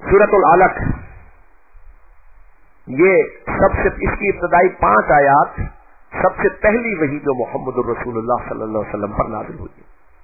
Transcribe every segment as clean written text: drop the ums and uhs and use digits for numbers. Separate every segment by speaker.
Speaker 1: सूरत अल-अलक, ये सबसे इसकी इब्तदाई 5 आयात सबसे पहली वही जो मोहम्मद रसूलुल्लाह सल्लल्लाहु अलैहि वसल्लम पर नाज़िल हुई।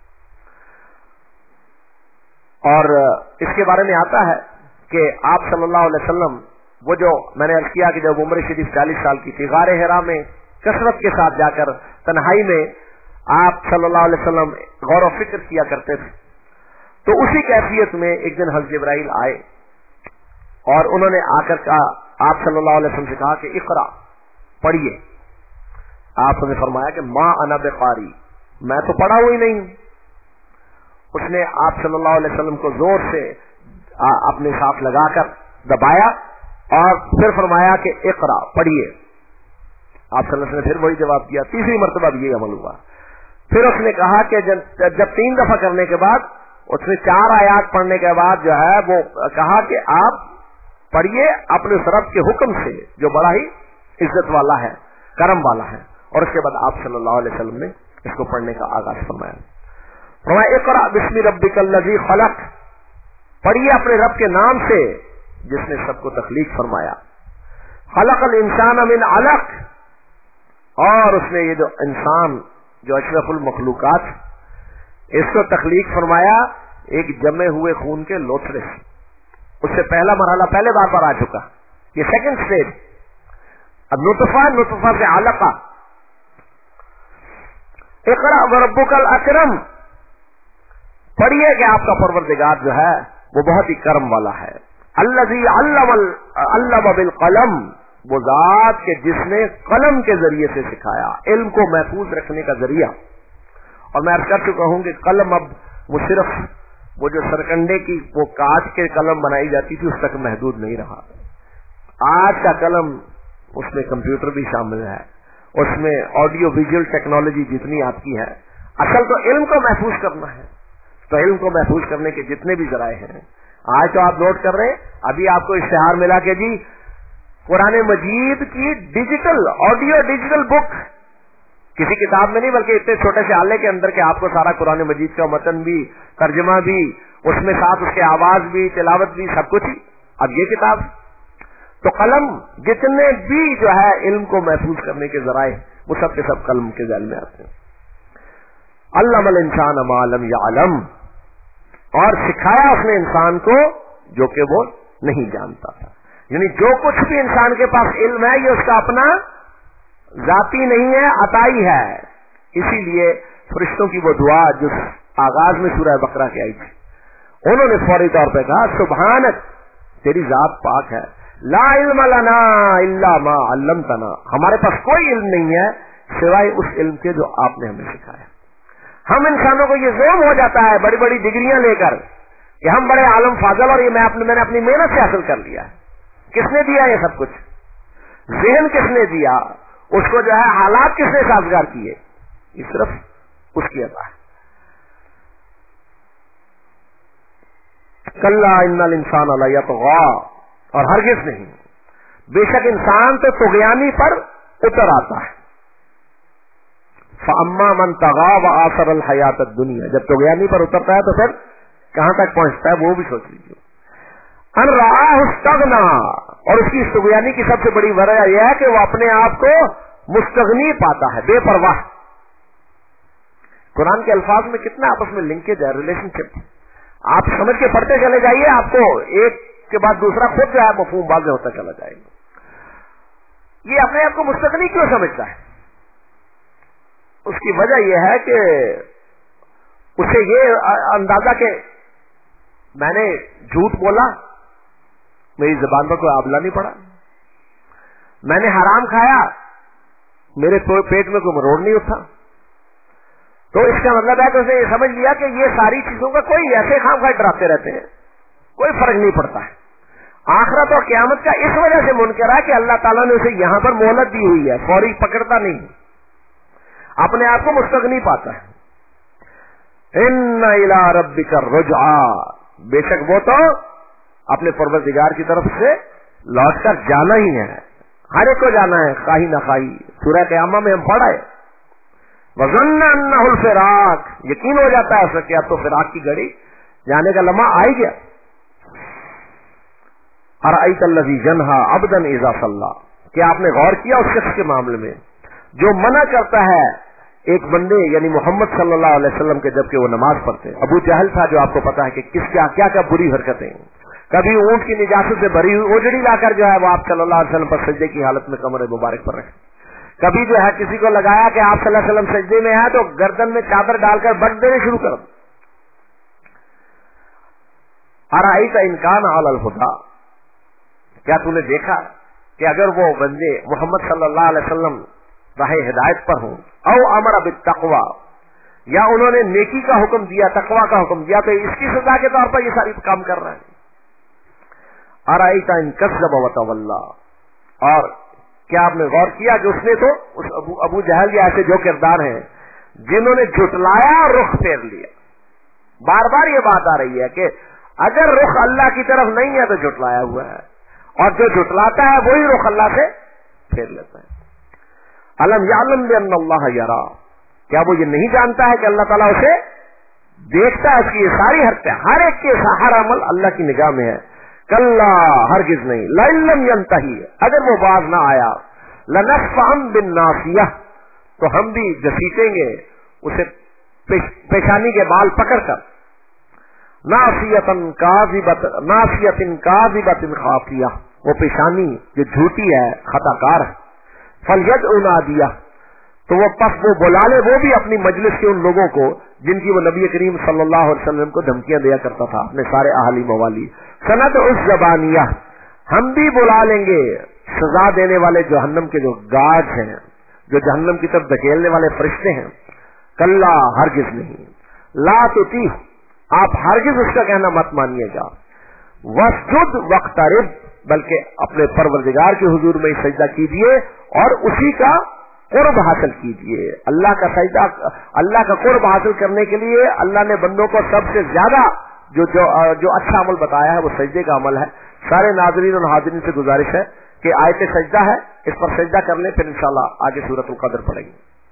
Speaker 1: और इसके बारे में आता है कि आप सल्लल्लाहु अलैहि वसल्लम, वो जो मैंने अर्ज किया कि जब उम्र शरीफ 40 साल की थी, गारे हिरा में कसरत के साथ जाकर तन्हाई में आप सल्लल्लाहु अलैहि वसल्लम गौर व फिक्र किया करते थे। तो उसी कैफियत में एक दिन हज़रत जिब्राइल आए और उन्होंने आकर कहा, आप सल्लल्लाहु अलैहि वसल्लम से कहा कि इक़रा, पढ़िए। आपने फरमाया कि मां अना बिक़ारी, मैं तो पढ़ा हुई नहीं। उसने आप सल्लल्लाहु अलैहि वसल्लम को जोर से अपने साथ लगाकर दबाया और फिर फरमाया कि इक़रा, पढ़िए। आप सल्लल्लाहु अलैहि वसल्लम ने फिर वही जवाब दिया। तीसरी मर्तबा भी ये अमल हुआ। फिर उसने कहा कि जब 3 दफा करने के बाद, उसने 4 आयात पढ़ने के बाद जो है वो कहा कि आप पढ़िए अपने रब के हुक्म से जो बड़ा ही इज्जत वाला है, करम वाला है। और उसके बाद आप सल्लल्लाहु अलैहि वसल्लम ने इसको पढ़ने का आगाज फरमाया। फरमाया इक़रा बिस्मि रब्बिकल लज़ी खलक़, पढ़िए अपने रब के नाम से जिसने सबको तख्लीक फरमाया। खलक़ल इंसान मिन अलक़, और उसने ये जो इंसान जो अशरफुल मखलूकात, इसको तख्लीक फरमाया एक जमे हुए खून के लोथड़े से। उससे पहला मरहला पहले बार आ चुका, ये सेकंड स्टेज। अब नुतफा से अलका। इक़रा व रब्बुकल अकरम, पढ़िए कि आपका परवरदिगार जो है वो बहुत ही करम वाला है। अल्लज़ी अल्लम बिल कलम, वो जात के जिसने कलम के जरिए से सिखाया, इल्म को महफूज रखने का जरिया। और मैं अर्ज कर चुका हूं कि कलम अब वो सिर्फ वो जो सरकंडे की वो कांच के कलम बनाई जाती थी उस तक महदूद नहीं रहा। आज का कलम, उसमें कंप्यूटर भी शामिल है, उसमें ऑडियो विजुअल टेक्नोलॉजी जितनी आपकी है। असल तो इल्म को महफूज करना है, तो इल्म को महफूज करने के जितने भी जराए हैं, आज तो आप नोट कर रहे हैं, अभी आपको इश्तिहार मिला के जी कुरान मजीद की डिजिटल ऑडियो डिजिटल बुक, किसी किताब में नहीं बल्कि इतने छोटे से आले के अंदर के आपको सारा कुरान मजीद का मतन भी, तर्जमा भी, उसमें साथ उसके आवाज भी, तिलावत भी, सब कुछ ही। अब ये किताब, तो कलम जितने भी जो है इल्म को महफूज करने के जराए, वो सब के सब कलम के ज़ैल में आते हैं। अल्लमल इंसान मा लम यअलम, और सिखाया उसने इंसान को जो कि वो नहीं जानता था। यानी जो कुछ भी इंसान के पास इल्म है ये उसका अपना जाती नहीं है, अताई है। इसीलिए फरिश्तों की वो दुआ जो आगाज में सूरह बकरा की आई थी, उन्होंने फौरी तौर पे कहा सुब्हानक, तेरी जात पाक है, ला इल्म लना इल्ला मा अल्लमतना, हमारे पास कोई इल्म नहीं है सिवाय उस इल्म के जो आपने हमें सिखाया। हम इंसानों को ये ज़ोम हो जाता है बड़ी बड़ी डिग्रियां लेकर कि हम बड़े आलम फाजल और ये मैंने अपनी मेहनत से हासिल कर लिया। किसने दिया ये सब कुछ? ज़हन किसने दिया? उसको जो है हालात किसने साजगार किए? ये सिर्फ उसकी अता है। कल्ला इन्नल इंसान ला यतग़ा, और हरगिज़ नहीं, बेशक इंसान तो तुग़यानी पर उतर आता है। फ़अम्मा मन तग़ा व आसर अल हयात दुनिया, जब तुग़यानी पर उतरता है तो फिर कहां तक पहुंचता है वो भी सोच लीजिए। अन रआहु इस्तग़ना, और उसकी तुग़यानी की सबसे बड़ी वजह यह है कि वो अपने आप को मुस्तग़नी पाता है, बेपरवाह। कुरान के अल्फाज में कितना आपस में लिंकेज है, रिलेशनशिप। आप समझ के पढ़ते चले जाइए, आपको एक के बाद दूसरा खुद जो है मफ़हूम वाज़ेह होता चला जाएगा। ये अपने आप को मुस्तग़नी क्यों समझता है? उसकी वजह यह है कि उसे ये अंदाजा के मैंने झूठ बोला, मेरी जुबान पर कोई आबला नहीं पड़ा, मैंने हराम खाया, मेरे पेट में कोई मरोड़ नहीं उठा। तो इसका मतलब है कि उसने ये समझ लिया कि ये सारी चीजों का कोई ऐसे खाम खा डराते रहते हैं, कोई फर्क नहीं पड़ता है। आखिरत और क़यामत का इस वजह से मुनकर है कि अल्लाह ताला ने उसे यहां पर मोहलत दी हुई है, फौरी पकड़ता नहीं, अपने आप को मुस्तग़नी पाता है। इन्ना इला रब्बिका रुजआ, बेशक वो तो अपने परवरदिगार की तरफ से लौटकर जाना ही है, हर एक को जाना है, खाही ना खाही। सूरह क़यामा में हम पढ़ा है, वज़न्ना अन्नहुल फ़िराक, यकीन हो जाता है उसे कि अब तो फिराक की घड़ी, जाने का लम्हा आ ही गया। अरअयत अल्लज़ी यन्हा अब्दन इज़ा सल्ला, क्या आपने गौर किया उस शख्स के मामले में जो मना करता है एक बंदे यानी मोहम्मद सल्लल्लाहु अलैहि वसल्लम के जबकि वो नमाज पढ़ते। अबू जहल था जो आपको पता है कि किस क्या क्या क्या बुरी हरकतें, कभी ऊंट की निजासत से भरी हुई ओजड़ी लाकर जो है वो आप सल्लल्लाहु अलैहि वसल्लम पर सजदे की हालत में कमर मुबारक पर रखे, कभी जो है किसी को लगाया कि आप सल्लल्लाहु अलैहि वसल्लम सजदे में है तो गर्दन में चादर डालकर बट देने शुरू कर। अरअयत इन कान अलल हुदा, क्या तूने देखा कि अगर वो बंदे मोहम्मद सल्लल्लाहु अलैहि वसल्लम राहे हिदायत पर हूं, औ अमर बित्तक़वा, या उन्होंने नेकी का हुक्म दिया, तकवा का हुक्म दिया, तो इसकी सजा के तौर पर ये सारी काम कर रहे हैं। अरअयत इन कज़्ज़ब व तवल्ला, और क्या आपने गौर किया कि उसने तो उस अबू जहल या ऐसे जो किरदार हैं जिन्होंने झुटलाया और रुख फेर लिया। बार बार ये बात आ रही है कि अगर रुख अल्लाह की तरफ नहीं है तो झुटलाया हुआ है, और जो झुटलाता है वही रुख अल्लाह से फेर लेता है। अलम यालम बिअन्नल्लाह यरा, क्या वो ये नहीं जानता है कि अल्लाह ताला उसे देखता है, उसकी ये सारी हरकतें, हर एक के हर अमल अल्लाह की निगाह में है। कल्ला, हरगिज नहीं, लइल्लम यंतही, अगर वो बाज ना आया, लनस्फअन बिन्नासिया, तो हम भी घसीटेंगे उसे पेशानी के बाल पकड़कर। नासियतन काज़िबतिन खाफिया, वो पेशानी जो झूठी है, खताकार है। फलयद उनादिया, तो वो पस वो बुला ले वो भी अपनी मजलिस के उन लोगों को जिनकी वो नबी करीम सल्लल्लाहु अलैहि वसल्लम को धमकियां दिया करता था, अपने सारे अहली मवाली। सनद उस जबानिया, हम भी बुला लेंगे सजा देने वाले जहन्नम के जो गार्ड हैं, जो जहन्नम की तरफ धकेलने वाले फरिश्ते हैं। कल्ला, हरगिज नहीं, ला तुती, आप हरगिज उसका कहना मत मानिएगा। वस्जुद वक्तरिब, बल्कि अपने परवरदिगार के हुजूर में सजदा कीजिए और उसी का कुर्ब हासिल कीजिए। अल्लाह का सजदा, अल्लाह का कुर्ब हासिल करने के लिए अल्लाह ने बंदों को सबसे ज्यादा जो अच्छा अमल बताया है वो सजदे का अमल है। सारे नाज़रीन और हाज़रीन से गुजारिश है कि आयत सजदा है, इस पर सजदा कर ले, फिर इंशाअल्लाह आगे सूरतुल क़द्र पढ़ेंगे।